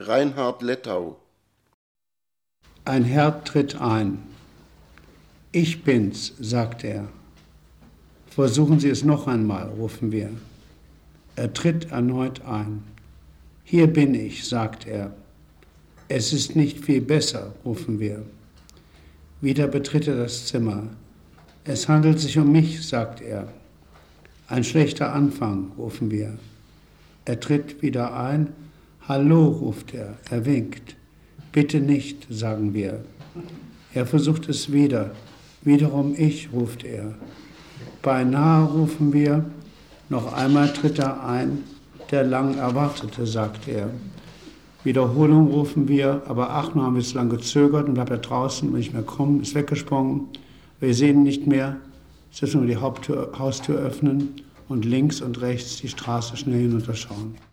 Reinhard Lettau. Ein Herr tritt ein. Ich bin's, sagt er. Versuchen Sie es noch einmal, rufen wir. Er tritt erneut ein. Hier bin ich, sagt er. Es ist nicht viel besser, rufen wir. Wieder betritt er das Zimmer. Es handelt sich um mich, sagt er. Ein schlechter Anfang, rufen wir. Er tritt wieder ein. Hallo, ruft er. Er winkt. Bitte nicht, sagen wir. Er versucht es wieder. Wiederum ich, ruft er. Beinahe, rufen wir. Noch einmal tritt er ein. Der lang Erwartete, sagt er. Wiederholung rufen wir, aber ach, nur haben wir zu lange gezögert und bleibt er draußen und nicht mehr kommen, ist weggesprungen. Wir sehen ihn nicht mehr. Jetzt müssen wir die Haustür öffnen und links und rechts die Straße schnell hinunterschauen.